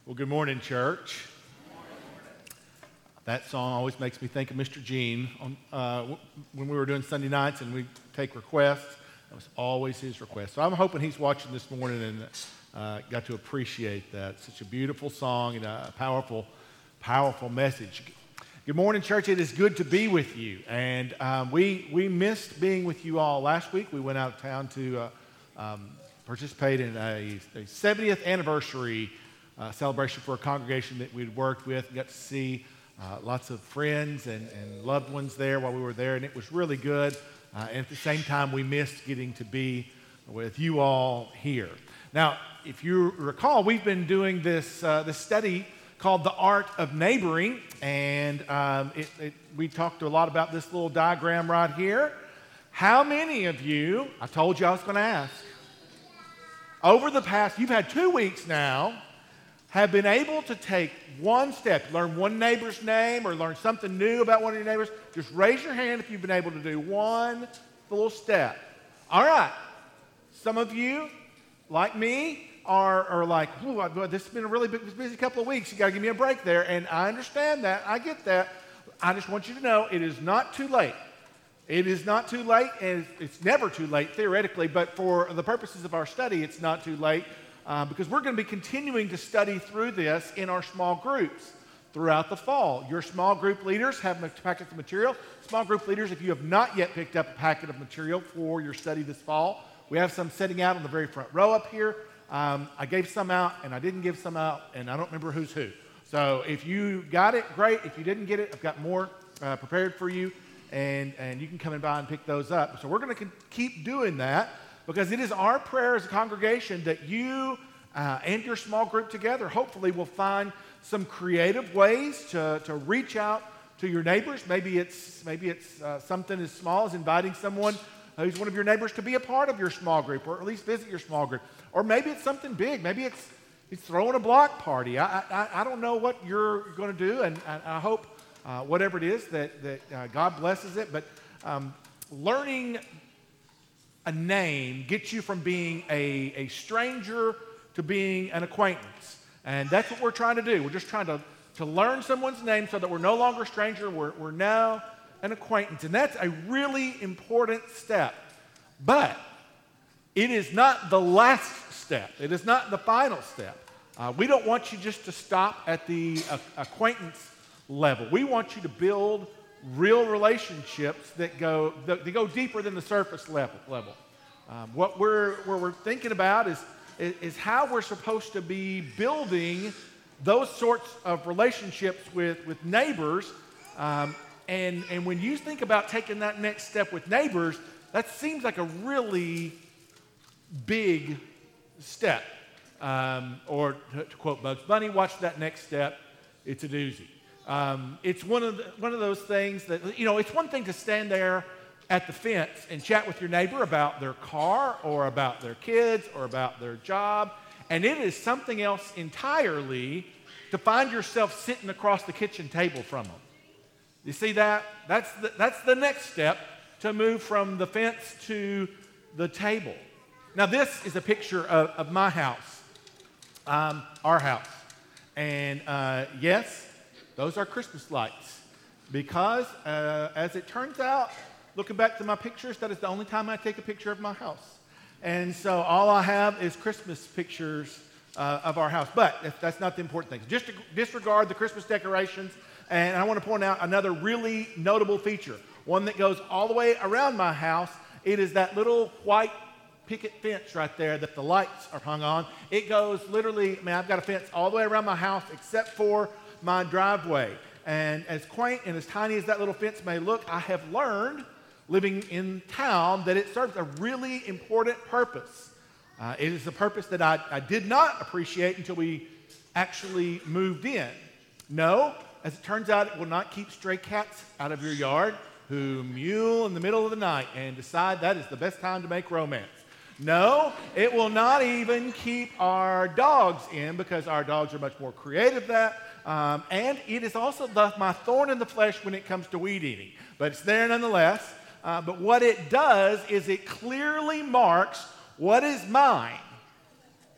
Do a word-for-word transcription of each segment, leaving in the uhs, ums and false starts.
Well, good morning, church. That song always makes me think of Mister Gene. On, uh, when we were doing Sunday nights and we take requests, that was always his request. So I'm hoping he's watching this morning and uh, got to appreciate that. Such a beautiful song and a powerful, powerful message. Good morning, church. It is good to be with you. And um, we we missed being with you all last week. We went out of town to uh, um, participate in a, a seventieth anniversary uh, celebration for a congregation that we'd worked with. Got to see uh, lots of friends and, and loved ones there while we were there, and it was really good. Uh, and at the same time, we missed getting to be with you all here. Now, if you recall, we've been doing this uh, this study called The Art of Neighboring, and um, it, it, we talked a lot about this little diagram right here. How many of you, I told you I was going to ask, over the past, you've had two weeks now, have been able to take one step, learn one neighbor's name or learn something new about one of your neighbors? Just raise your hand if you've been able to do one little step. All right. Some of you, like me, are, are like, ooh, this has been a really big, busy couple of weeks. You got to give me a break there. And I understand that. I get that. I just want you to know it is not too late. It is not too late, and it's never too late, theoretically, but for the purposes of our study, it's not too late. Uh, because we're going to be continuing to study through this in our small groups throughout the fall. Your small group leaders have packets of material. Small group leaders, if you have not yet picked up a packet of material for your study this fall, we have some sitting out on the very front row up here. Um, I gave some out, and I didn't give some out, and I don't remember who's who. So if you got it, great. If you didn't get it, I've got more uh, prepared for you, and, and you can come in by and pick those up. So we're going to keep doing that, because it is our prayer as a congregation that you uh, and your small group together hopefully will find some creative ways to, to reach out to your neighbors. Maybe it's, maybe it's uh, something as small as inviting someone who's one of your neighbors to be a part of your small group, or at least visit your small group. Or maybe it's something big. Maybe it's, it's throwing a block party. I, I, I don't know what you're going to do, and I, I hope uh, whatever it is that, that uh, God blesses it. But um, learning a name gets you from being a, a stranger to being an acquaintance. And that's what we're trying to do. We're just trying to, to learn someone's name so that we're no longer a stranger. We're, we're now an acquaintance. And that's a really important step. But it is not the last step. It is not the final step. Uh, we don't want you just to stop at the uh, acquaintance level. We want you to build real relationships that go that, that go deeper than the surface level. level. Um, what we're what we're thinking about is, is is how we're supposed to be building those sorts of relationships with with neighbors. Um, and and when you think about taking that next step with neighbors, that seems like a really big step. Um, or to, to quote Bugs Bunny, watch that next step. It's a doozy. Um, it's one of the, one of those things that, you know, it's one thing to stand there at the fence and chat with your neighbor about their car or about their kids or about their job, and it is something else entirely to find yourself sitting across the kitchen table from them. You see that? That's the, that's the next step to move from the fence to the table. Now, this is a picture of, of my house, um, our house, and uh, yes, those are Christmas lights, because uh, as it turns out, looking back to my pictures, that is the only time I take a picture of my house. And so all I have is Christmas pictures uh, of our house. But if that's not the important thing. Just disregard the Christmas decorations. And I want to point out another really notable feature, one that goes all the way around my house. It is that little white picket fence right there that the lights are hung on. It goes literally, I mean, I've got a fence all the way around my house except for my driveway. And as quaint and as tiny as that little fence may look, I have learned living in town that it serves a really important purpose. Uh, it is a purpose that I, I did not appreciate until we actually moved in. No, as it turns out, it will not keep stray cats out of your yard who mew in the middle of the night and decide that is the best time to make romance. No, it will not even keep our dogs in, because our dogs are much more creative than that. Um, and it is also the, my thorn in the flesh when it comes to weed eating. But it's there nonetheless. Uh, but what it does is it clearly marks what is mine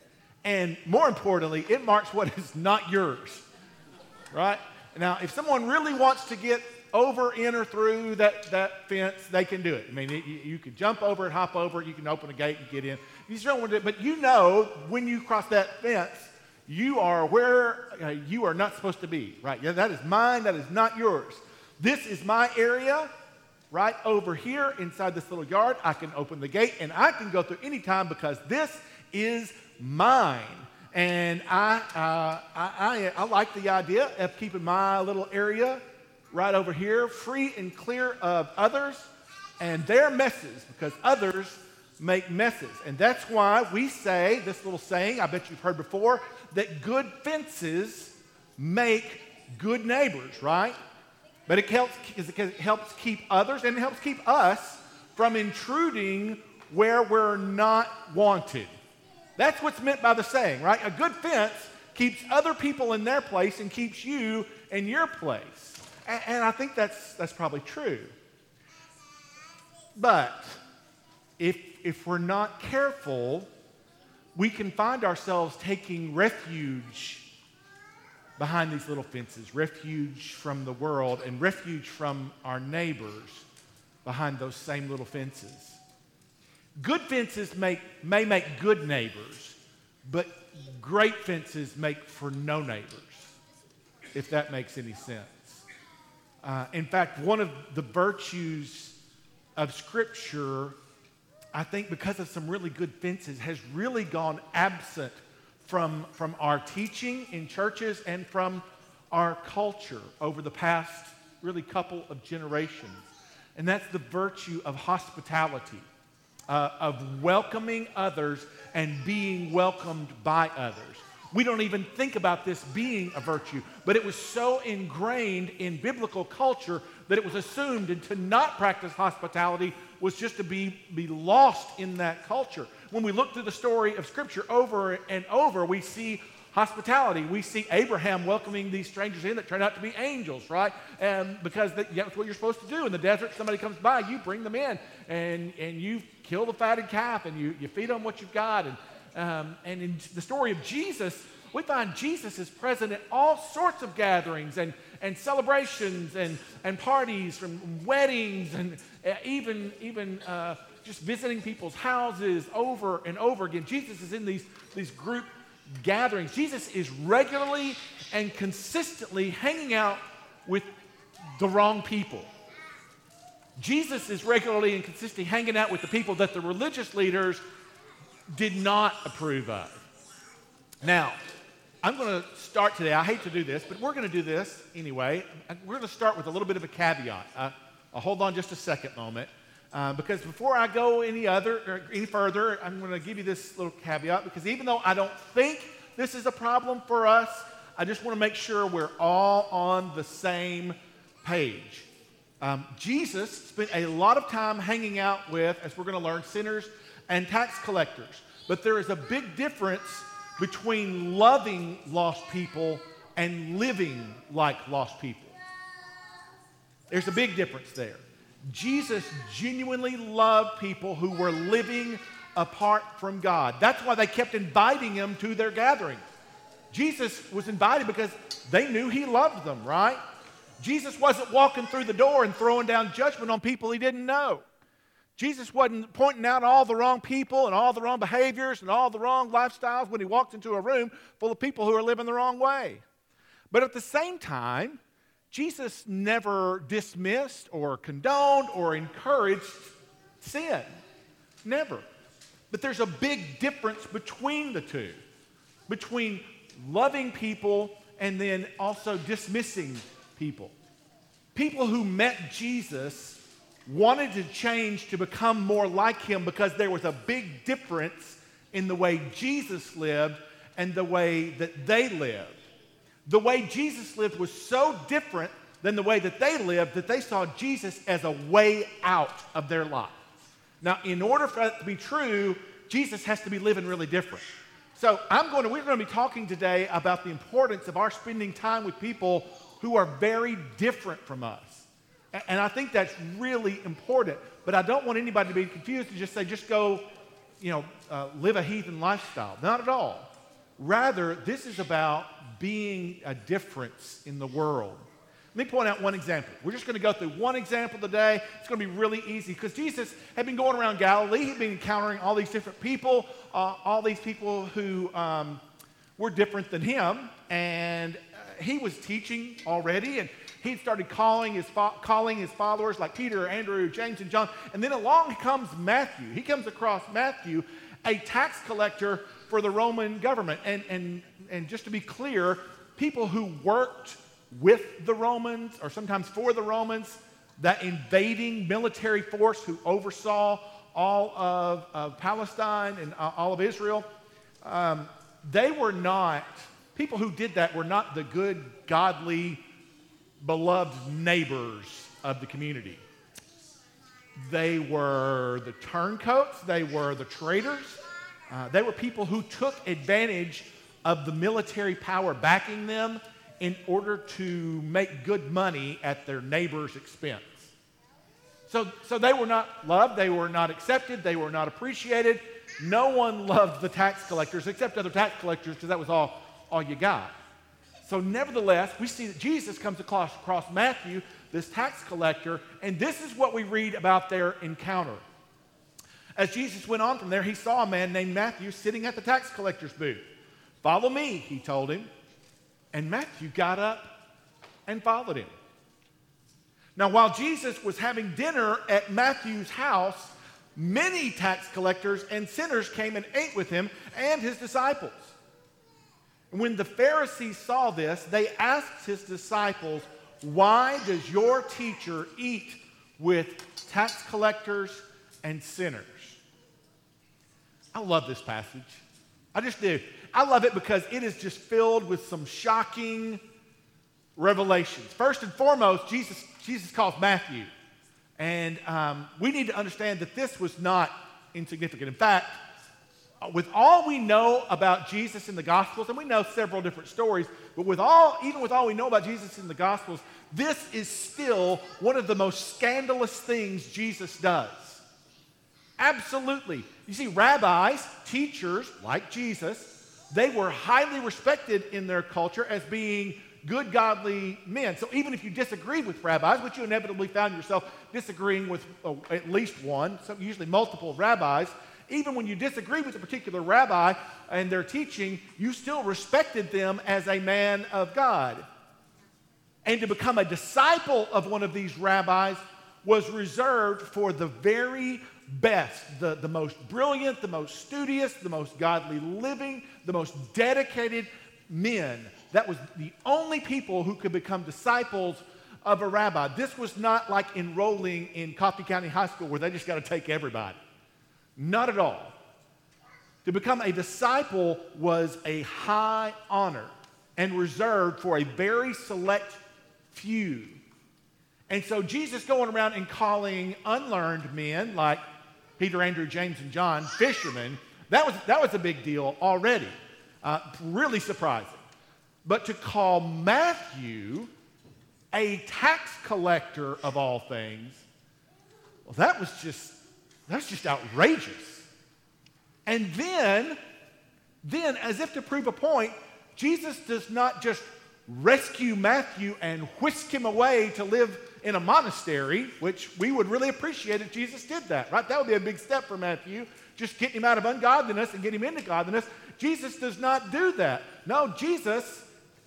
And more importantly, it marks what is not yours, right? Now, if someone really wants to get over, in, or through that, that fence, they can do it. I mean, it, you, you can jump over it, hop over it, you can open a gate and get in. You just don't want to do it, but you know when you cross that fence, you are where uh, you are not supposed to be, right? Yeah, that is mine, that is not yours. This is my area, right over here inside this little yard. I can open the gate and I can go through any time because this is mine. And I, uh, I, I, I like the idea of keeping my little area right over here free and clear of others and their messes, because others make messes. And that's why we say this little saying, I bet you've heard before, that good fences make good neighbors, right? But it helps, it helps keep others and it helps keep us from intruding where we're not wanted. That's what's meant by the saying, right? A good fence keeps other people in their place and keeps you in your place. And, and I think that's, that's probably true. But if, if we're not careful, we can find ourselves taking refuge behind these little fences, refuge from the world and refuge from our neighbors behind those same little fences. Good fences make, may make good neighbors, but great fences make for no neighbors, if that makes any sense. Uh, in fact, one of the virtues of Scripture, I think because of some really good fences, has really gone absent from, from our teaching in churches and from our culture over the past really couple of generations. And that's the virtue of hospitality. Uh, of welcoming others and being welcomed by others. We don't even think about this being a virtue, but it was so ingrained in biblical culture that it was assumed, and to not practice hospitality was just to be, be lost in that culture. When we look through the story of Scripture over and over, we see hospitality. We see Abraham welcoming these strangers in that turned out to be angels, right? And because that, that's what you're supposed to do. In the desert, somebody comes by, you bring them in, and, and you kill the fatted calf, and you, you feed them what you've got. And, um, and in the story of Jesus, we find Jesus is present at all sorts of gatherings and, and celebrations and, and parties, and weddings, and uh, even, even uh, just visiting people's houses over and over again. Jesus is in these, these group gatherings. Jesus is regularly and consistently hanging out with the wrong people. Jesus is regularly and consistently hanging out with the people that the religious leaders did not approve of. Now, I'm going to start today. I hate to do this, but we're going to do this anyway. We're going to start with a little bit of a caveat. Uh, I'll hold on just a second moment. Uh, because before I go any other or any further, I'm going to give you this little caveat, because even though I don't think this is a problem for us, I just want to make sure we're all on the same page. Um, Jesus spent a lot of time hanging out with, as we're going to learn, sinners and tax collectors. But there is a big difference between loving lost people and living like lost people. There's a big difference there. Jesus genuinely loved people who were living apart from God. That's why they kept inviting him to their gatherings. Jesus was invited because they knew he loved them, right? Jesus wasn't walking through the door and throwing down judgment on people he didn't know. Jesus wasn't pointing out all the wrong people and all the wrong behaviors and all the wrong lifestyles when he walked into a room full of people who are living the wrong way. But at the same time, Jesus never dismissed or condoned or encouraged sin. Never. But there's a big difference between the two. Between loving people and then also dismissing people. People who met Jesus wanted to change to become more like him because there was a big difference in the way Jesus lived and the way that they lived. The way Jesus lived was so different than the way that they lived that they saw Jesus as a way out of their life. Now, in order for that to be true, Jesus has to be living really different. So I'm going to, we're going to be talking today about the importance of our spending time with people who are very different from us. And I think that's really important. But I don't want anybody to be confused and just say, just go, you know, uh, live a heathen lifestyle. Not at all. Rather, this is about being a difference in the world. Let me point out one example. We're just going to go through one example today. It's going to be really easy because Jesus had been going around Galilee. He'd been encountering all these different people, uh, all these people who um, were different than him. And uh, he was teaching already, and he'd started calling his, fo- calling his followers like Peter, Andrew, James, and John. And then along comes Matthew. He comes across Matthew, a tax collector for the Roman government. And, and, and just to be clear, people who worked with the Romans, or sometimes for the Romans, that invading military force who oversaw all of, of Palestine and uh, all of Israel, um, they were not, people who did that were not the good, godly, beloved neighbors of the community. They were the turncoats, they were the traitors, uh, they were people who took advantage of the military power backing them in order to make good money at their neighbor's expense. So, so they were not loved, they were not accepted, they were not appreciated. No one loved the tax collectors except other tax collectors because that was all, all you got. So nevertheless, we see that Jesus comes across, across Matthew, this tax collector, and this is what we read about their encounter. As Jesus went on from there, he saw a man named Matthew sitting at the tax collector's booth. "Follow me," he told him. And Matthew got up and followed him. Now, while Jesus was having dinner at Matthew's house, many tax collectors and sinners came and ate with him and his disciples. When the Pharisees saw this, they asked his disciples, "Why does your teacher eat with tax collectors and sinners?" I love this passage. I just do. I love it because it is just filled with some shocking revelations. First and foremost, Jesus, Jesus calls Matthew. And um, we need to understand that this was not insignificant. In fact, with all we know about Jesus in the Gospels, and we know several different stories, but with all, even with all we know about Jesus in the Gospels, this is still one of the most scandalous things Jesus does. Absolutely. You see, rabbis, teachers like Jesus, they were highly respected in their culture as being good, godly men. So even if you disagreed with rabbis, which you inevitably found yourself disagreeing with uh, at least one, so usually multiple rabbis, even when you disagreed with a particular rabbi and their teaching, you still respected them as a man of God. And to become a disciple of one of these rabbis was reserved for the very best, the, the most brilliant, the most studious, the most godly living, the most dedicated men. That was the only people who could become disciples of a rabbi. This was not like enrolling in Coffee County High School where they just got to take everybody. Not at all. To become a disciple was a high honor and reserved for a very select few. And so Jesus going around and calling unlearned men like Peter, Andrew, James, and John fishermen, that was, that was a big deal already. Uh, really surprising. But to call Matthew a tax collector of all things, well, that was just, that's just outrageous. And then, then, as if to prove a point, Jesus does not just rescue Matthew and whisk him away to live in a monastery, which we would really appreciate if Jesus did that, right? That would be a big step for Matthew, just getting him out of ungodliness and getting him into godliness. Jesus does not do that. No, Jesus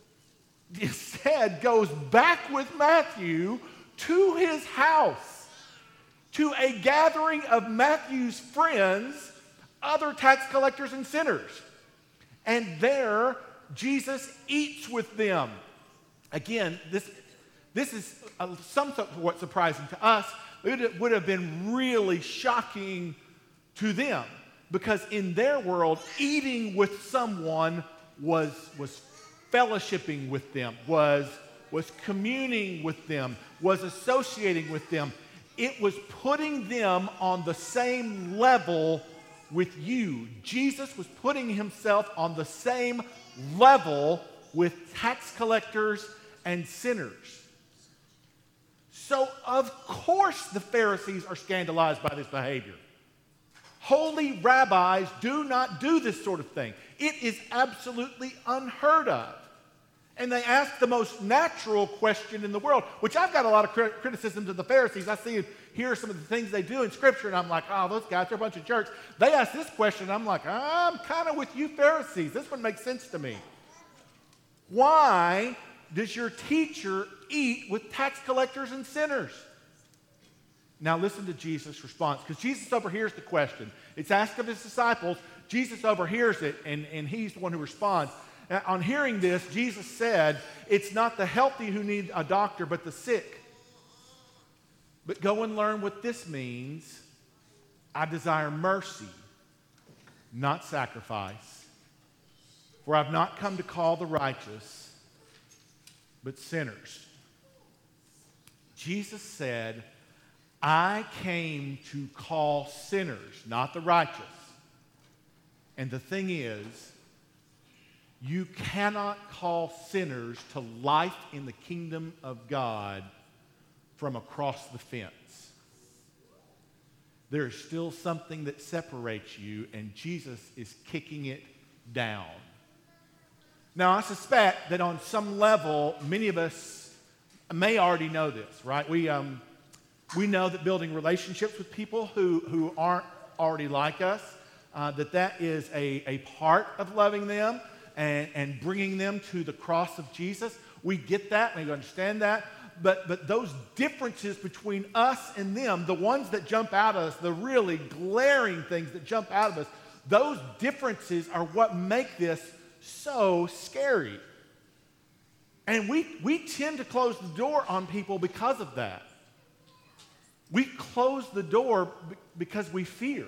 instead goes back with Matthew to his house, to a gathering of Matthew's friends, other tax collectors and sinners. And there, Jesus eats with them. Again, this, this is uh, somewhat surprising to us. It would have been really shocking to them because in their world, eating with someone was, was fellowshipping with them, was, was communing with them, was associating with them. It was putting them on the same level with you. Jesus was putting himself on the same level with tax collectors and sinners. So, of course, the Pharisees are scandalized by this behavior. Holy rabbis do not do this sort of thing. It is absolutely unheard of. And they ask the most natural question in the world, which I've got a lot of crit- criticisms of the Pharisees. I see here some of the things they do in Scripture, and I'm like, oh, those guys, they're a bunch of jerks. They ask this question, and I'm like, I'm kind of with you Pharisees. This one makes sense to me. Why does your teacher eat with tax collectors and sinners? Now listen to Jesus' response, because Jesus overhears the question. It's asked of his disciples. Jesus overhears it, and, and he's the one who responds. On hearing this, Jesus said, it's not the healthy who need a doctor, but the sick. But go and learn what this means. I desire mercy, not sacrifice. For I've not come to call the righteous, but sinners. Jesus said, I came to call sinners, not the righteous. And the thing is, you cannot call sinners to life in the kingdom of God from across the fence. There is still something that separates you, and Jesus is kicking it down. Now, I suspect that on some level, many of us may already know this, right? We, um, we know that building relationships with people who, who aren't already like us, uh, that that is a, a part of loving them and, and bringing them to the cross of Jesus. We get that, we understand that, but, but those differences between us and them, the ones that jump out at us, the really glaring things that jump out of us, those differences are what make this so scary. And we, we tend to close the door on people because of that. We close the door b- because we fear.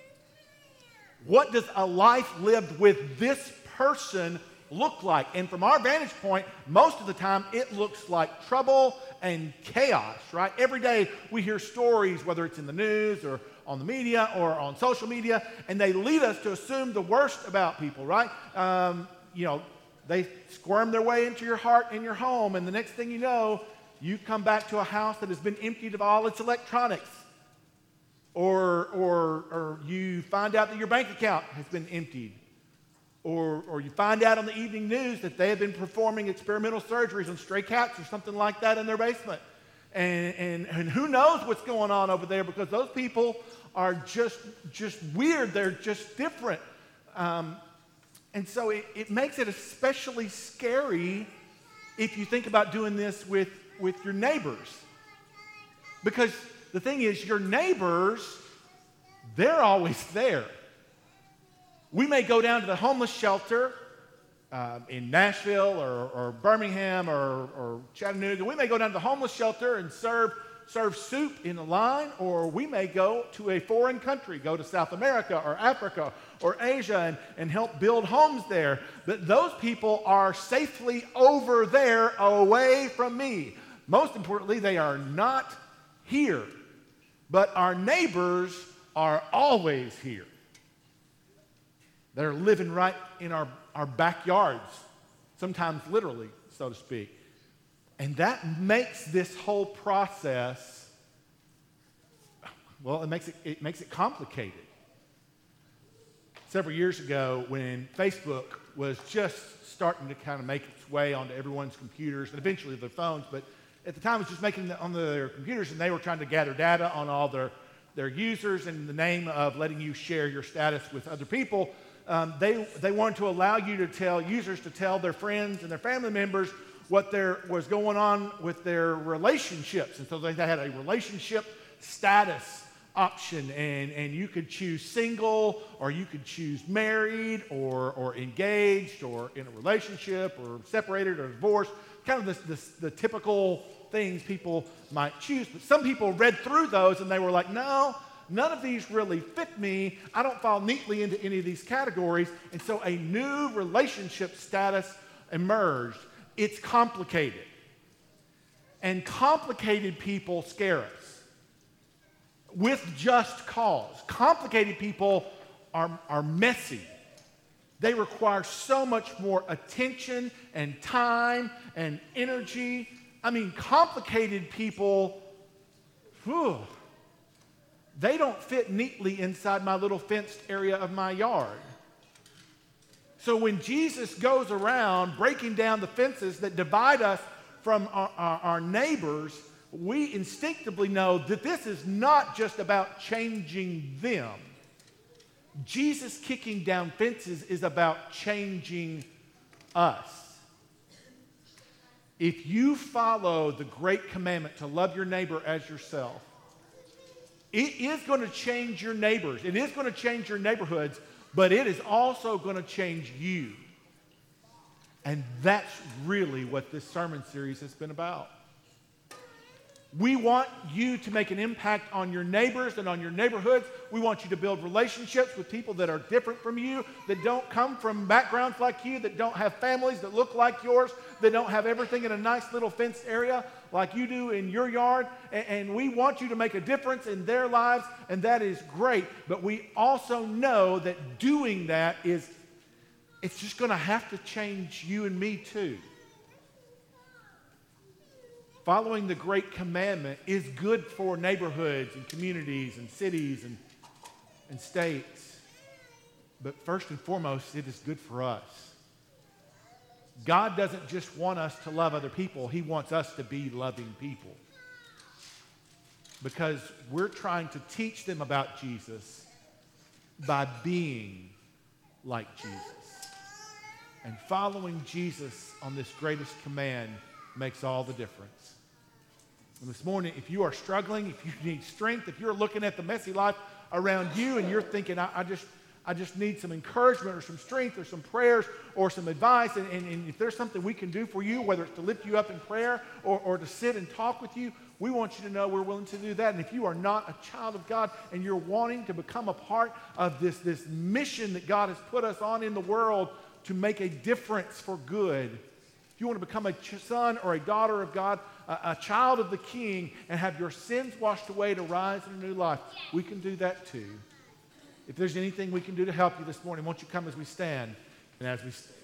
What does a life lived with this person look like? And from our vantage point, most of the time it looks like trouble and chaos, right? Every day we hear stories, whether it's in the news or on the media or on social media, and they lead us to assume the worst about people, right? Um, you know, they squirm their way into your heart and your home, and the next thing you know, you come back to a house that has been emptied of all its electronics. Or, or, or you find out that your bank account has been emptied. Or, or you find out on the evening news that they have been performing experimental surgeries on stray cats or something like that in their basement. And, and, and who knows what's going on over there, because those people are just, just weird. They're just different. Um, and so it, it makes it especially scary if you think about doing this with, with your neighbors. Because the thing is, your neighbors, they're always there. We may go down to the homeless shelter uh, in Nashville or, or Birmingham or, or Chattanooga. We may go down to the homeless shelter and serve, serve soup in a line, or we may go to a foreign country, go to South America or Africa or Asia and, and help build homes there. But those people are safely over there away from me. Most importantly, they are not here. But our neighbors are always here. They're living right in our, our backyards, sometimes literally, so to speak. And that makes this whole process, well, it makes it, it makes it complicated. Several years ago, when Facebook was just starting to kind of make its way onto everyone's computers and eventually their phones, but at the time, it was just making it on their computers, and they were trying to gather data on all their, their users in the name of letting you share your status with other people. Um, they, they wanted to allow you to tell users to tell their friends and their family members what there was going on with their relationships. And so they had a relationship status option, and, and you could choose single, or you could choose married, or, or engaged, or in a relationship, or separated, or divorced. Kind of this, this, the typical things people might choose. But some people read through those and they were like, no, none of these really fit me. I don't fall neatly into any of these categories. And so a new relationship status emerged. It's complicated. And complicated people scare us with just cause. Complicated people are, are messy. They require so much more attention and time and energy. I mean, complicated people, whew, they don't fit neatly inside my little fenced area of my yard. So when Jesus goes around breaking down the fences that divide us from our, our, our neighbors, we instinctively know that this is not just about changing them. Jesus kicking down fences is about changing us. If you follow the great commandment to love your neighbor as yourself, it is going to change your neighbors. It is going to change your neighborhoods, but it is also going to change you. And that's really what this sermon series has been about. We want you to make an impact on your neighbors and on your neighborhoods. We want you to build relationships with people that are different from you, that don't come from backgrounds like you, that don't have families that look like yours, that don't have everything in a nice little fenced area like you do in your yard. And, and we want you to make a difference in their lives, and that is great. But we also know that doing that is, it's just going to have to change you and me too. Following the great commandment is good for neighborhoods and communities and cities and, and states. But first and foremost, it is good for us. God doesn't just want us to love other people. He wants us to be loving people. Because we're trying to teach them about Jesus by being like Jesus. And following Jesus on this greatest command makes all the difference. And this morning, if you are struggling, if you need strength, if you're looking at the messy life around you and you're thinking, I, I just I just need some encouragement or some strength or some prayers or some advice, and, and, and if there's something we can do for you, whether it's to lift you up in prayer or, or to sit and talk with you, we want you to know we're willing to do that. And if you are not a child of God and you're wanting to become a part of this, this mission that God has put us on in the world to make a difference for good, if you want to become a son or a daughter of God, a, a child of the King, and have your sins washed away to rise in a new life, we can do that too. If there's anything we can do to help you this morning, won't you come as we stand and as we stand.